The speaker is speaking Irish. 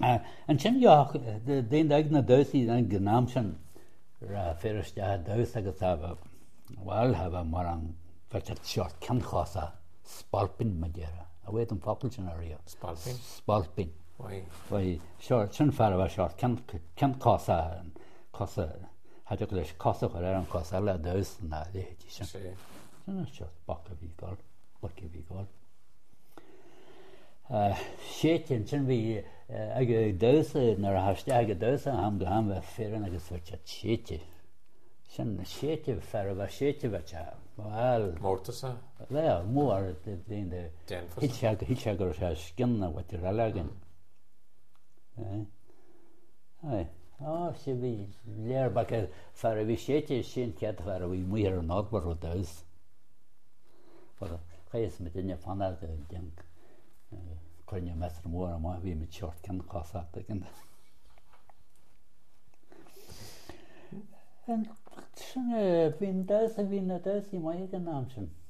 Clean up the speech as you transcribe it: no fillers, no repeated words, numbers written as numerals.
An sin joach dé ag na dosaí an gnáam sin féiste dos agus bhil ha mar an seart ceanchasa spalpin me déire a bhfuid an fapil sin a rio. Spalpin. Seart sin fear bh seart ceanchasa an cosa haidir leis cosa chuir ar an cosa le dos na létí sin. Sin seart bacha bhí gáil, bacha bhí gáil. Séitin sin bhí ag dosa nar a haiste ag dosa am go ham bheith féran agus bhirte séite. Sin na séite fear bh séite bhte bhil Mórtasa? Le mór hit gur se scinna bhte ralegin. sé bhí léir bacha fear a bhí séite sin cead fear a bhí muir an ágbar ó dos. Chéas me duine fanna den chuine metra mór am bhí mit seart cean cásáach agin. Sin bhín dos a bhí na dos í mai an náam sin.